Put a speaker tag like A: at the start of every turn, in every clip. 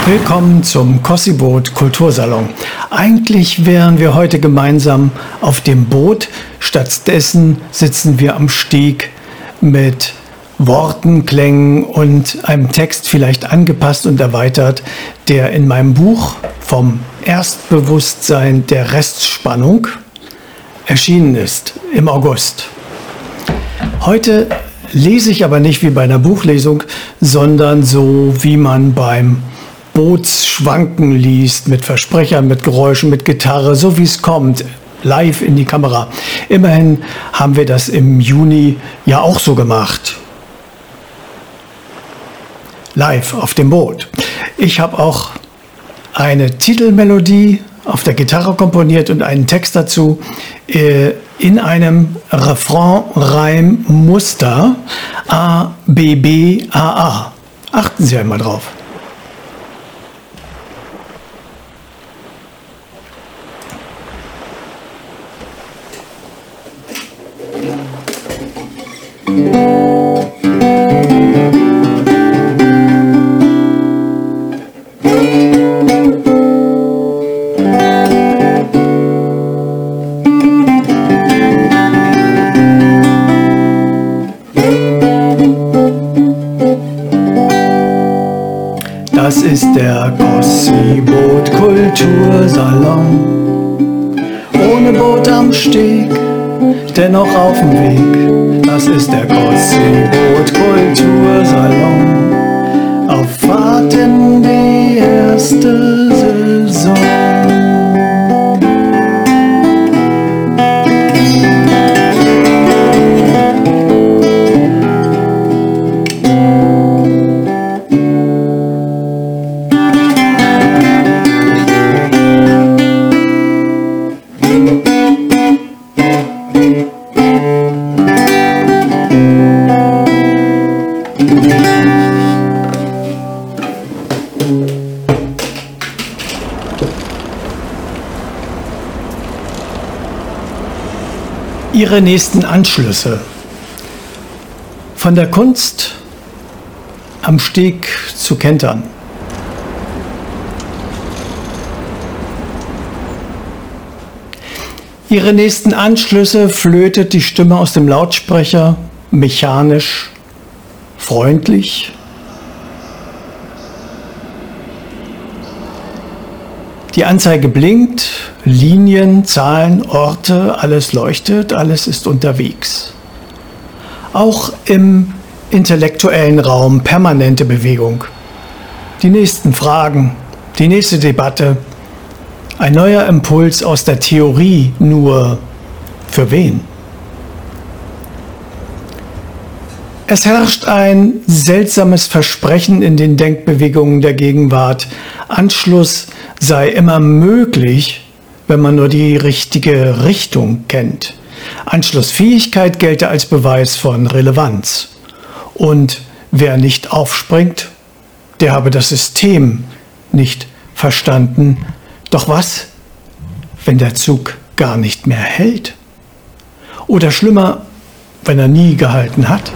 A: Willkommen zum Kossibot Kultursalon. Eigentlich wären wir heute gemeinsam auf dem Boot. Stattdessen sitzen wir am Steg mit Worten, Klängen und einem Text vielleicht angepasst und erweitert, der in meinem Buch vom Erstbewusstsein der Restspannung erschienen ist im August. Heute lese ich aber nicht wie bei einer Buchlesung, sondern so wie man beim Bootsschwanken liest, mit Versprechern, mit Geräuschen, mit Gitarre, so wie es kommt, live in die Kamera. Immerhin haben wir das im Juni ja auch so gemacht. Live auf dem Boot. Ich habe auch eine Titelmelodie auf der Gitarre komponiert und einen Text dazu in einem Refrain-Reim-Muster A, B, B, A, A. Achten Sie einmal drauf. Das ist der Kossibot Kultursalon. Ohne Boot am Steg, dennoch auf dem Weg. Das ist der Kossibot Kultursalon. Auf Fahrt in die erste Saison. Ihre nächsten Anschlüsse. Von der Kunst am Steg zu kentern. Ihre nächsten Anschlüsse flötet die Stimme aus dem Lautsprecher, mechanisch, freundlich. Die Anzeige blinkt, Linien, Zahlen, Orte, alles leuchtet, alles ist unterwegs. Auch im intellektuellen Raum permanente Bewegung. Die nächsten Fragen, die nächste Debatte, ein neuer Impuls aus der Theorie, nur für wen? Es herrscht ein seltsames Versprechen in den Denkbewegungen der Gegenwart. Anschluss sei immer möglich, wenn man nur die richtige Richtung kennt. Anschlussfähigkeit gelte als Beweis von Relevanz. Und wer nicht aufspringt, der habe das System nicht verstanden. Doch was, wenn der Zug gar nicht mehr hält? Oder schlimmer, wenn er nie gehalten hat?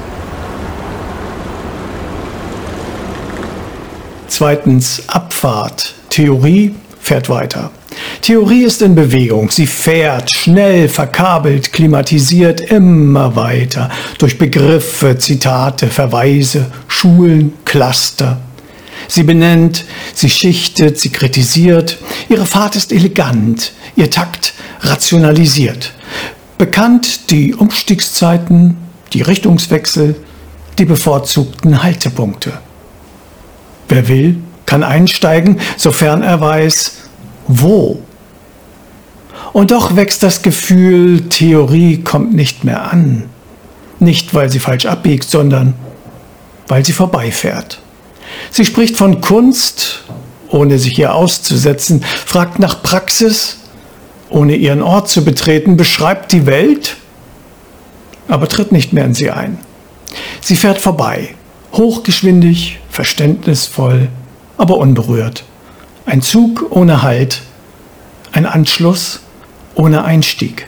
A: Zweitens, Abfahrt. Theorie fährt weiter. Theorie ist in Bewegung. Sie fährt schnell, verkabelt, klimatisiert immer weiter. Durch Begriffe, Zitate, Verweise, Schulen, Cluster. Sie benennt, sie schichtet, sie kritisiert. Ihre Fahrt ist elegant, ihr Takt rationalisiert. Bekannt die Umstiegszeiten, die Richtungswechsel, die bevorzugten Haltepunkte. Wer will, kann einsteigen, sofern er weiß, wo. Und doch wächst das Gefühl, Theorie kommt nicht mehr an. Nicht, weil sie falsch abbiegt, sondern weil sie vorbeifährt. Sie spricht von Kunst, ohne sich ihr auszusetzen, fragt nach Praxis, ohne ihren Ort zu betreten, beschreibt die Welt, aber tritt nicht mehr in sie ein. Sie fährt vorbei, hochgeschwindig, verständnisvoll, aber unberührt. Ein Zug ohne Halt, ein Anschluss ohne Einstieg.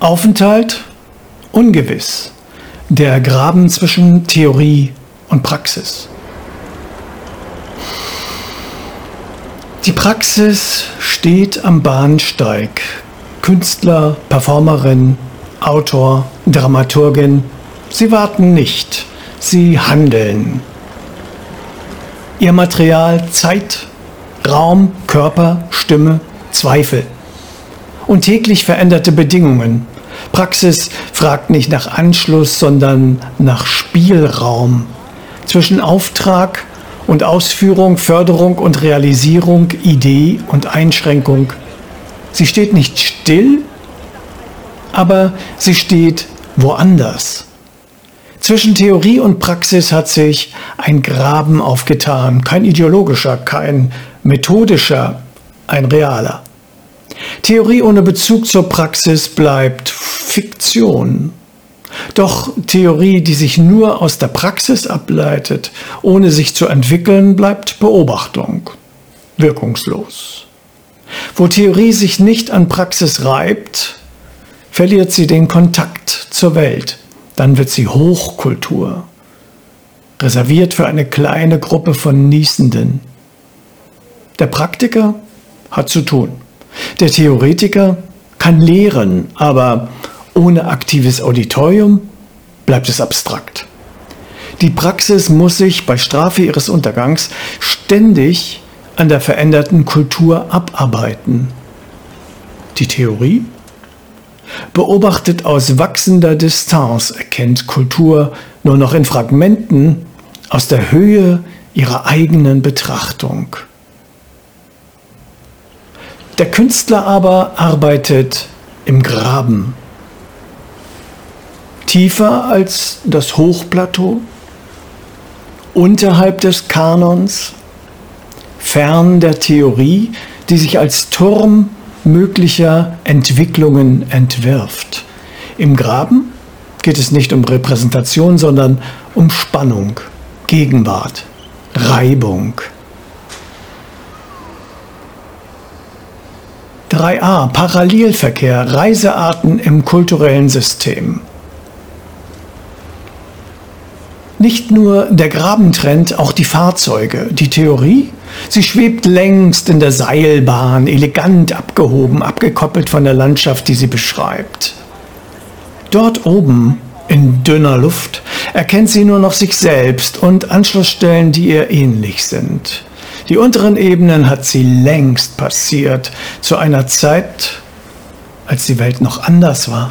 A: Aufenthalt ungewiss. Der Graben zwischen Theorie und Praxis. Die Praxis steht am Bahnsteig. Künstler, Performerin, Autor, Dramaturgin, sie warten nicht, sie handeln. Ihr Material Zeit, Raum, Körper, Stimme, Zweifel und täglich veränderte Bedingungen. Praxis fragt nicht nach Anschluss, sondern nach Spielraum. Zwischen Auftrag und Ausführung, Förderung und Realisierung, Idee und Einschränkung. Sie steht nicht still, aber sie steht woanders. Zwischen Theorie und Praxis hat sich ein Graben aufgetan, kein ideologischer, kein methodischer, ein realer. Theorie ohne Bezug zur Praxis bleibt Fiktion. Doch Theorie, die sich nur aus der Praxis ableitet, ohne sich zu entwickeln, bleibt Beobachtung, wirkungslos. Wo Theorie sich nicht an Praxis reibt, verliert sie den Kontakt zur Welt. Dann wird sie Hochkultur, reserviert für eine kleine Gruppe von Niesenden. Der Praktiker hat zu tun. Der Theoretiker kann lehren, aber ohne aktives Auditorium bleibt es abstrakt. Die Praxis muss sich bei Strafe ihres Untergangs ständig an der veränderten Kultur abarbeiten. Die Theorie beobachtet aus wachsender Distanz, erkennt Kultur nur noch in Fragmenten aus der Höhe ihrer eigenen Betrachtung. Der Künstler aber arbeitet im Graben. Tiefer als das Hochplateau, unterhalb des Kanons, fern der Theorie, die sich als Turm möglicher Entwicklungen entwirft. Im Graben geht es nicht um Repräsentation, sondern um Spannung, Gegenwart, Reibung. 3a. Parallelverkehr, Reisearten im kulturellen System. Nicht nur der Grabentrend, auch die Fahrzeuge. Die Theorie? Sie schwebt längst in der Seilbahn, elegant abgehoben, abgekoppelt von der Landschaft, die sie beschreibt. Dort oben, in dünner Luft, erkennt sie nur noch sich selbst und Anschlussstellen, die ihr ähnlich sind. Die unteren Ebenen hat sie längst passiert, zu einer Zeit, als die Welt noch anders war.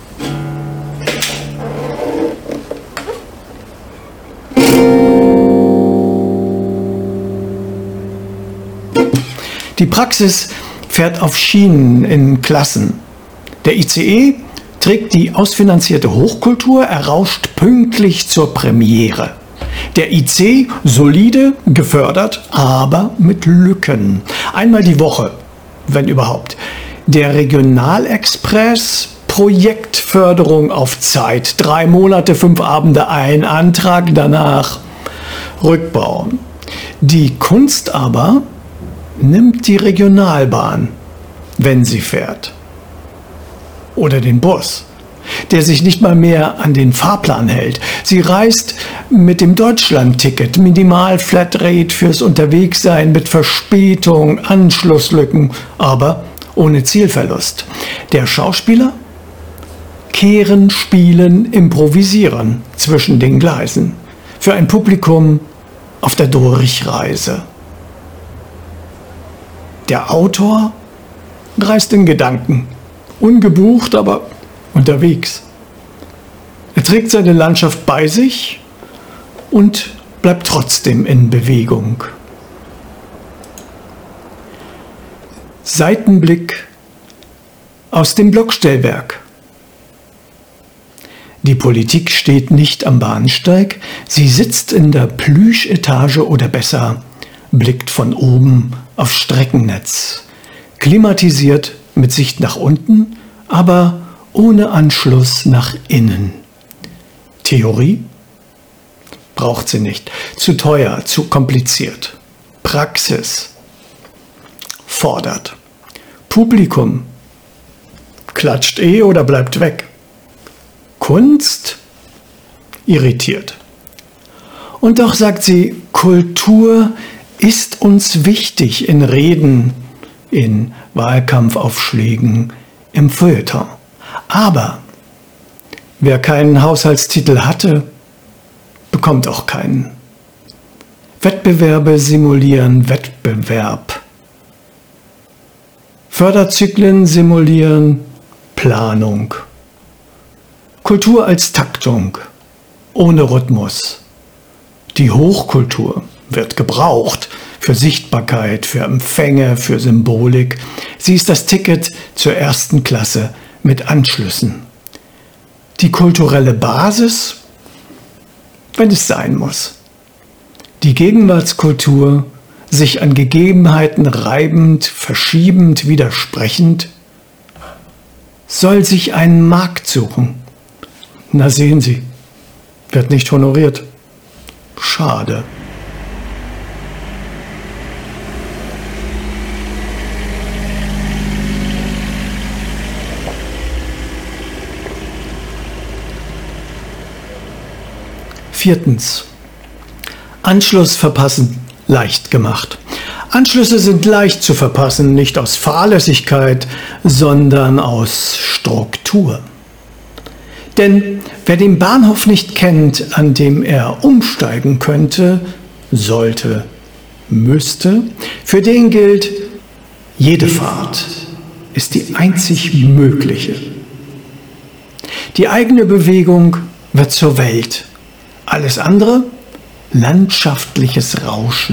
A: Die Praxis fährt auf Schienen in Klassen. Der ICE trägt die ausfinanzierte Hochkultur, er rauscht pünktlich zur Premiere. Der IC solide, gefördert, aber mit Lücken. Einmal die Woche, wenn überhaupt. Der Regionalexpress, Projektförderung auf Zeit. 3 Monate, 5 Abende, ein Antrag, danach Rückbau. Die Kunst aber nimmt die Regionalbahn, wenn sie fährt. Oder den Bus, der sich nicht mal mehr an den Fahrplan hält. Sie reist mit dem Deutschland-Ticket, minimal Flatrate fürs Unterwegssein, mit Verspätung, Anschlusslücken, aber ohne Zielverlust. Der Schauspieler? Kehren, spielen, improvisieren zwischen den Gleisen. Für ein Publikum auf der Durchreise. Der Autor reist in Gedanken, ungebucht, aber unterwegs. Er trägt seine Landschaft bei sich und bleibt trotzdem in Bewegung. Seitenblick aus dem Blockstellwerk. Die Politik steht nicht am Bahnsteig, sie sitzt in der Plüschetage oder besser blickt von oben auf Streckennetz, klimatisiert mit Sicht nach unten, aber ohne Anschluss nach innen. Theorie? Braucht sie nicht. Zu teuer, zu kompliziert. Praxis? Fordert. Publikum? Klatscht oder bleibt weg. Kunst irritiert. Und doch sagt sie, Kultur ist uns wichtig in Reden, in Wahlkampfaufschlägen, im Feuilleton. Aber wer keinen Haushaltstitel hatte, bekommt auch keinen. Wettbewerbe simulieren Wettbewerb. Förderzyklen simulieren Planung. Kultur als Taktung, ohne Rhythmus. Die Hochkultur wird gebraucht für Sichtbarkeit, für Empfänge, für Symbolik. Sie ist das Ticket zur ersten Klasse mit Anschlüssen. Die kulturelle Basis, wenn es sein muss. Die Gegenwartskultur, sich an Gegebenheiten reibend, verschiebend, widersprechend, soll sich einen Markt suchen. Na sehen Sie, wird nicht honoriert. Schade. Viertens. Anschluss verpassen leicht gemacht. Anschlüsse sind leicht zu verpassen, nicht aus Fahrlässigkeit, sondern aus Struktur. Denn wer den Bahnhof nicht kennt, an dem er umsteigen könnte, sollte, müsste, für den gilt, jede Fahrt ist die einzig mögliche. Die eigene Bewegung wird zur Welt. Alles andere landschaftliches Rauschen.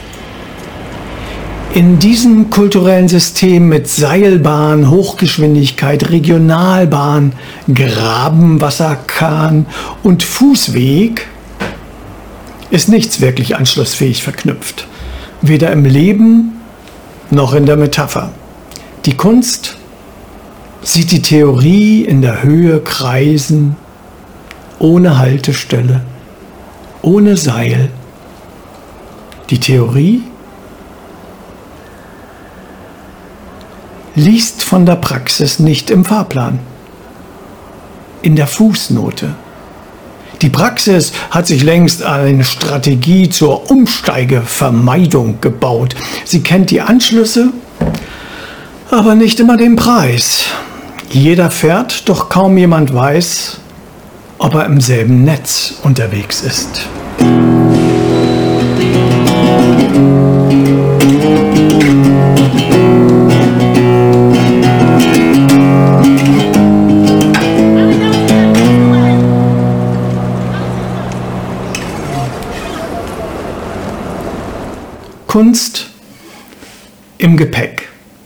A: In diesem kulturellen System mit Seilbahn, Hochgeschwindigkeit, Regionalbahn, Grabenwasserkahn und Fußweg ist nichts wirklich anschlussfähig verknüpft. Weder im Leben noch in der Metapher. Die Kunst sieht die Theorie in der Höhe kreisen, ohne Haltestelle, ohne Seil. Die Theorie liest von der Praxis nicht im Fahrplan, in der Fußnote. Die Praxis hat sich längst eine Strategie zur Umsteigevermeidung gebaut. Sie kennt die Anschlüsse, aber nicht immer den Preis. Jeder fährt, doch kaum jemand weiß, ob er im selben Netz unterwegs ist. Kunst im Gepäck.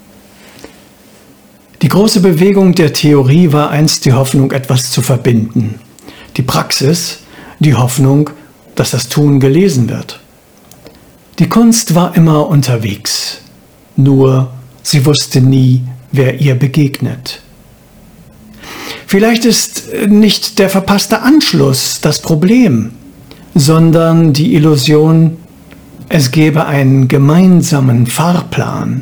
A: Die große Bewegung der Theorie war einst die Hoffnung, etwas zu verbinden. Die Praxis, die Hoffnung, dass das Tun gelesen wird. Die Kunst war immer unterwegs, nur sie wusste nie, wer ihr begegnet. Vielleicht ist nicht der verpasste Anschluss das Problem, sondern die Illusion, es gäbe einen gemeinsamen Fahrplan.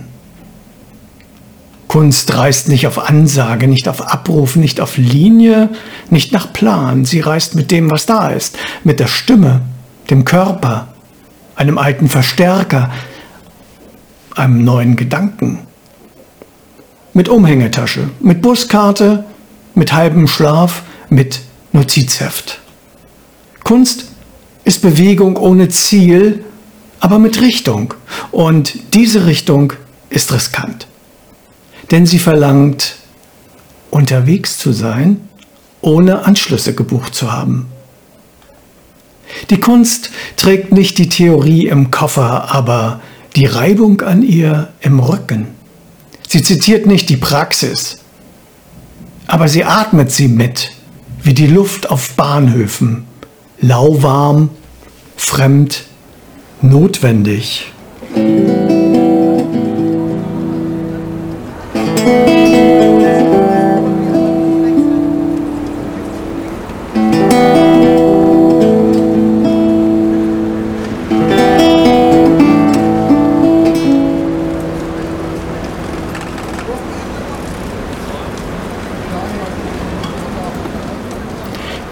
A: Kunst reist nicht auf Ansage, nicht auf Abruf, nicht auf Linie, nicht nach Plan. Sie reist mit dem, was da ist, mit der Stimme, dem Körper, einem alten Verstärker, einem neuen Gedanken. Mit Umhängetasche, mit Buskarte, mit halbem Schlaf, mit Notizheft. Kunst ist Bewegung ohne Ziel, aber mit Richtung. Und diese Richtung ist riskant. Denn sie verlangt, unterwegs zu sein, ohne Anschlüsse gebucht zu haben. Die Kunst trägt nicht die Theorie im Koffer, aber die Reibung an ihr im Rücken. Sie zitiert nicht die Praxis, aber sie atmet sie mit, wie die Luft auf Bahnhöfen, lauwarm, fremd, notwendig.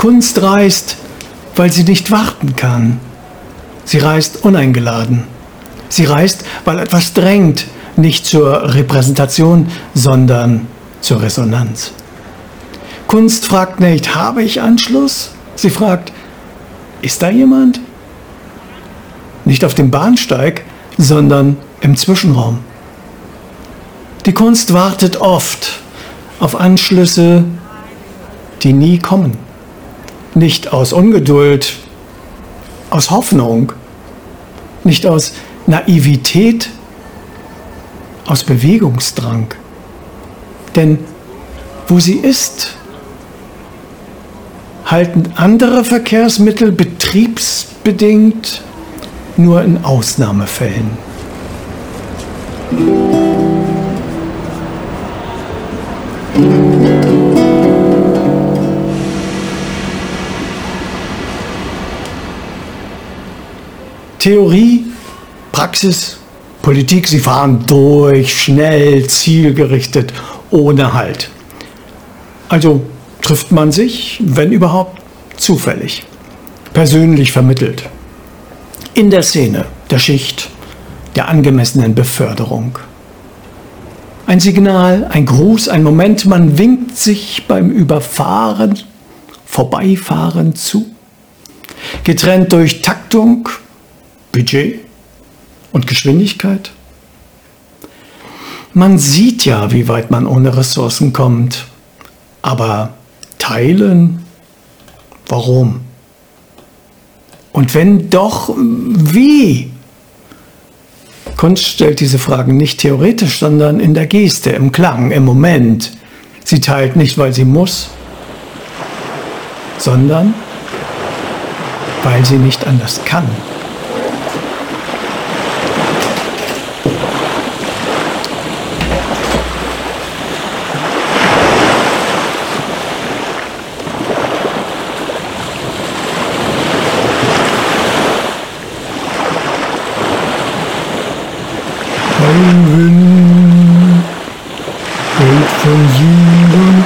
A: Kunst reist, weil sie nicht warten kann. Sie reist uneingeladen. Sie reist, weil etwas drängt, nicht zur Repräsentation, sondern zur Resonanz. Kunst fragt nicht, habe ich Anschluss? Sie fragt, ist da jemand? Nicht auf dem Bahnsteig, sondern im Zwischenraum. Die Kunst wartet oft auf Anschlüsse, die nie kommen. Nicht aus Ungeduld, aus Hoffnung, nicht aus Naivität, aus Bewegungsdrang. Denn wo sie ist, halten andere Verkehrsmittel betriebsbedingt nur in Ausnahmefällen. Theorie, Praxis, Politik, sie fahren durch, schnell, zielgerichtet, ohne Halt. Also trifft man sich, wenn überhaupt, zufällig, persönlich vermittelt. In der Szene, der Schicht, der angemessenen Beförderung. Ein Signal, ein Gruß, ein Moment, man winkt sich beim Überfahren, Vorbeifahren zu. Getrennt durch Taktung, Budget und Geschwindigkeit. Man sieht ja, wie weit man ohne Ressourcen kommt. Aber teilen? Warum? Und wenn doch, wie? Kunst stellt diese Fragen nicht theoretisch, sondern in der Geste, im Klang, im Moment. Sie teilt nicht, weil sie muss, sondern weil sie nicht anders kann. Ein Wind weht von Süden.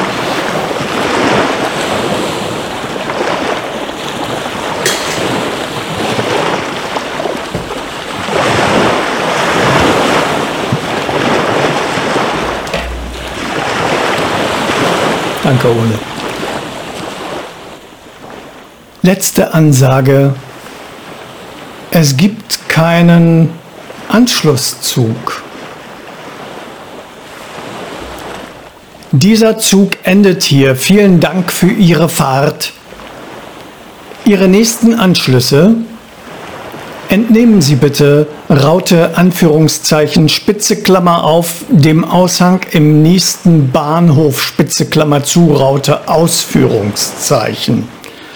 A: Danke, Ole. Letzte Ansage. Es gibt keinen Anschlusszug. Dieser Zug endet hier. Vielen Dank für Ihre Fahrt. Ihre nächsten Anschlüsse entnehmen Sie bitte Raute Anführungszeichen Spitze Klammer auf dem Aushang im nächsten Bahnhof Spitze Klammer zu Raute Ausführungszeichen.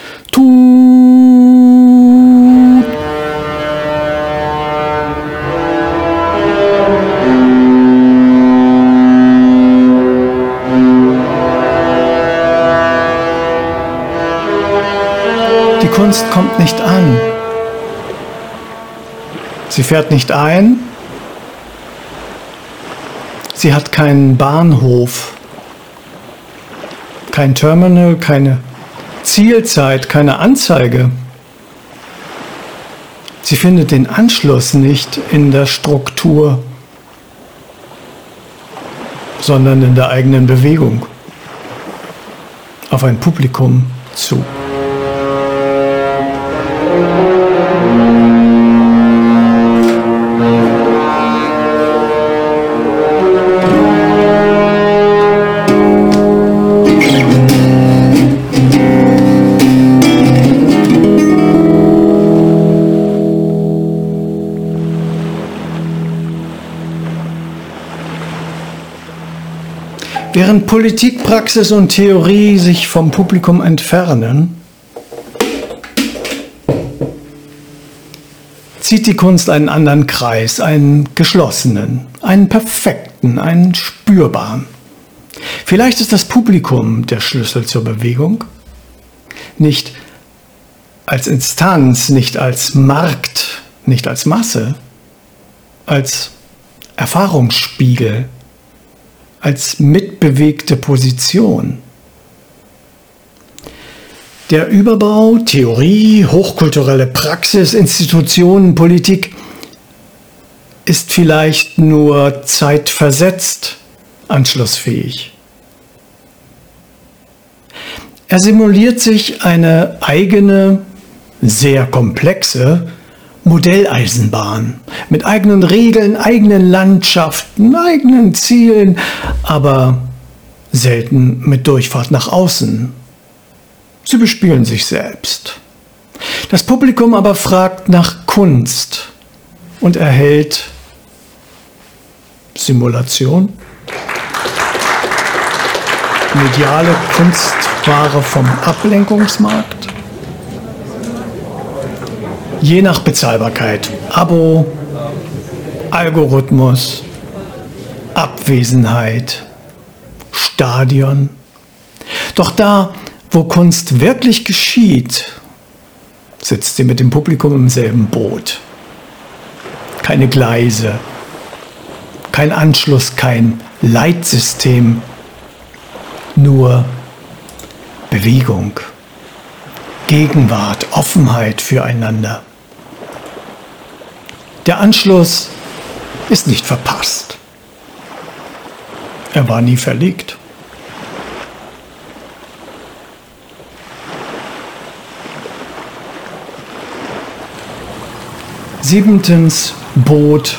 A: Die Kunst kommt nicht an. Sie fährt nicht ein. Sie hat keinen Bahnhof, kein Terminal, keine Zielzeit, keine Anzeige. Sie findet den Anschluss nicht in der Struktur, sondern in der eigenen Bewegung auf ein Publikum zu. Während Politik, Praxis und Theorie sich vom Publikum entfernen, zieht die Kunst einen anderen Kreis, einen geschlossenen, einen perfekten, einen spürbaren. Vielleicht ist das Publikum der Schlüssel zur Bewegung. Nicht als Instanz, nicht als Markt, nicht als Masse, als Erfahrungsspiegel, als mitbewegte Position. Der Überbau, Theorie, hochkulturelle Praxis, Institutionen, Politik ist vielleicht nur zeitversetzt anschlussfähig. Er simuliert sich eine eigene, sehr komplexe Modelleisenbahn mit eigenen Regeln, eigenen Landschaften, eigenen Zielen, aber selten mit Durchfahrt nach außen. Sie bespielen sich selbst. Das Publikum aber fragt nach Kunst und erhält Simulation, mediale Kunstware vom Ablenkungsmarkt, je nach Bezahlbarkeit, Abo, Algorithmus, Abwesenheit, Stadion. Doch da, wo Kunst wirklich geschieht, sitzt sie mit dem Publikum im selben Boot. Keine Gleise, kein Anschluss, kein Leitsystem, nur Bewegung, Gegenwart, Offenheit füreinander. Der Anschluss ist nicht verpasst. Er war nie verlegt. Siebentens, Boot.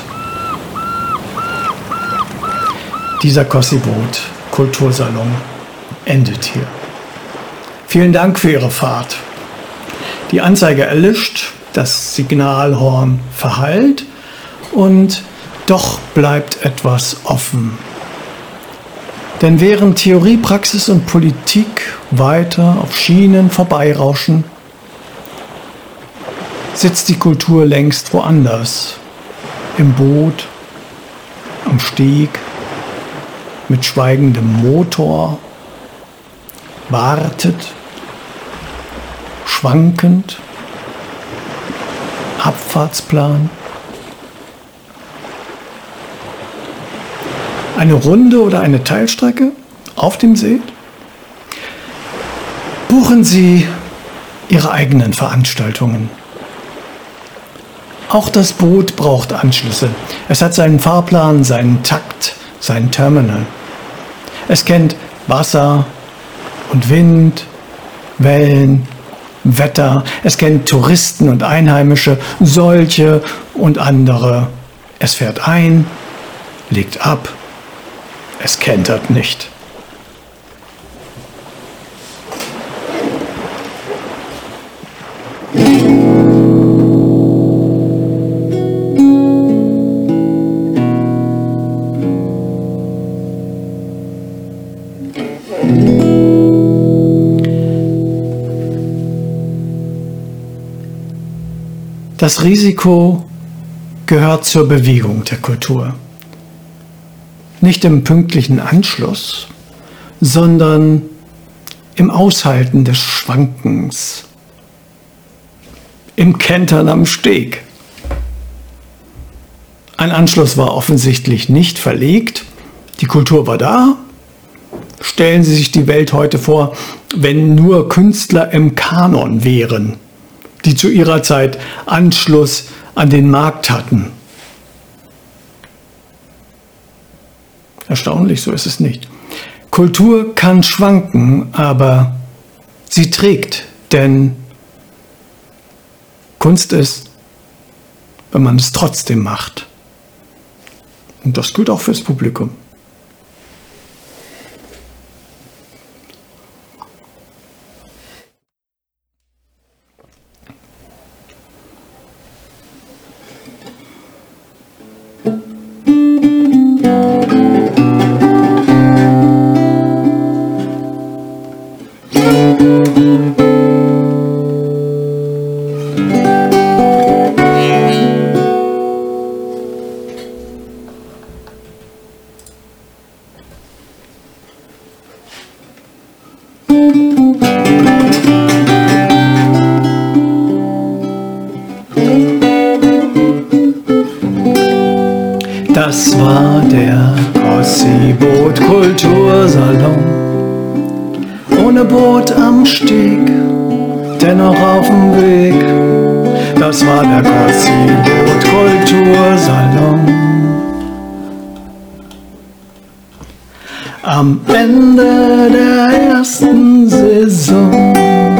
A: Dieser Kossi-Boot Kultursalon endet hier. Vielen Dank für Ihre Fahrt. Die Anzeige erlischt, das Signalhorn verhallt und doch bleibt etwas offen. Denn während Theorie, Praxis und Politik weiter auf Schienen vorbeirauschen, sitzt die Kultur längst woanders. Im Boot, am Steg, mit schweigendem Motor, wartet, schwankend, Abfahrtsplan. Eine Runde oder eine Teilstrecke auf dem See? Buchen Sie Ihre eigenen Veranstaltungen. Auch das Boot braucht Anschlüsse. Es hat seinen Fahrplan, seinen Takt, sein Terminal. Es kennt Wasser und Wind, Wellen, Wetter. Es kennt Touristen und Einheimische, solche und andere. Es fährt ein, legt ab. Es kentert nicht. Das Risiko gehört zur Bewegung der Kultur. Nicht im pünktlichen Anschluss, sondern im Aushalten des Schwankens, im Kentern am Steg. Ein Anschluss war offensichtlich nicht verlegt, die Kultur war da. Stellen Sie sich die Welt heute vor, wenn nur Künstler im Kanon wären, die zu ihrer Zeit Anschluss an den Markt hatten. Erstaunlich, so ist es nicht. Kultur kann schwanken, aber sie trägt, denn Kunst ist, wenn man es trotzdem macht. Und das gilt auch fürs Publikum. Das war der Kossi-Boot Kultursalon. Ohne Boot am Steg, dennoch auf dem Weg. Das war der Kotzibot Kultursalon. Am Ende der ersten Saison.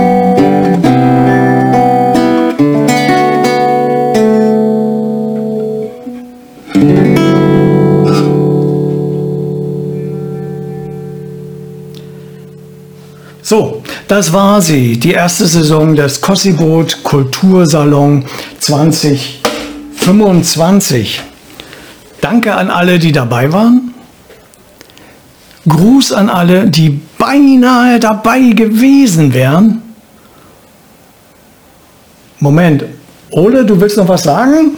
A: So, das war sie, die erste Saison des Kotzibot Kultursalon 2025. Danke an alle, die dabei waren. Gruß an alle, die beinahe dabei gewesen wären. Moment, Ole, du willst noch was sagen?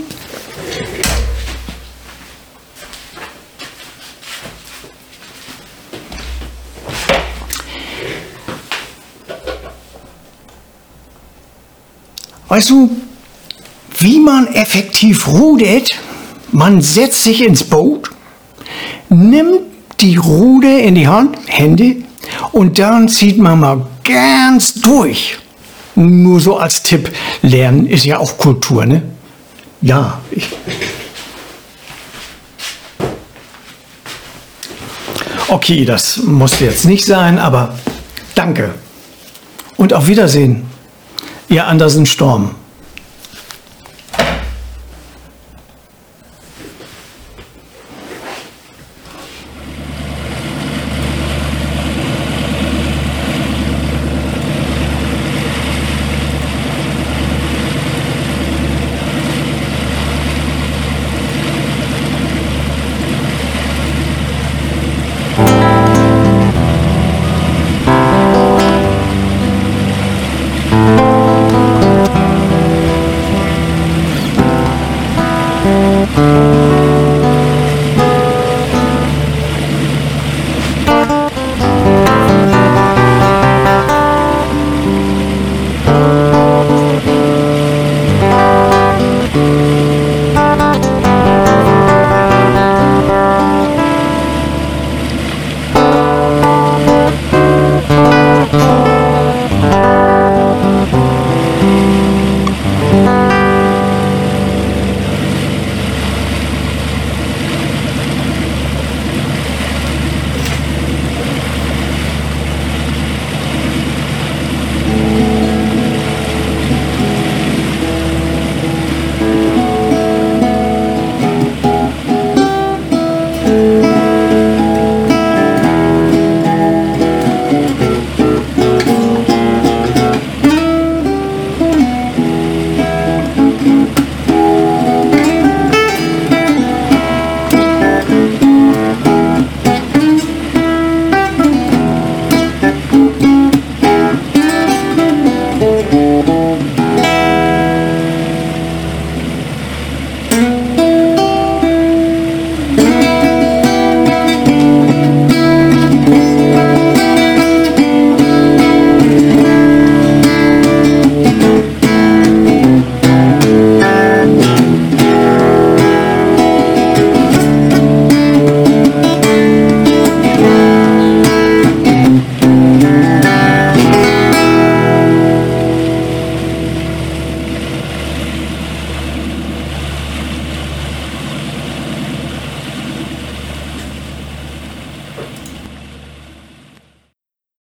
A: Weißt du, wie man effektiv rudert? Man setzt sich ins Boot, nimmt die Ruder in die Hände und dann zieht man mal ganz durch. Nur so als Tipp, Lernen ist ja auch Kultur, ne? Ja. Okay, das musste jetzt nicht sein, aber danke. Und auf Wiedersehen. Ihr Andersen Storm.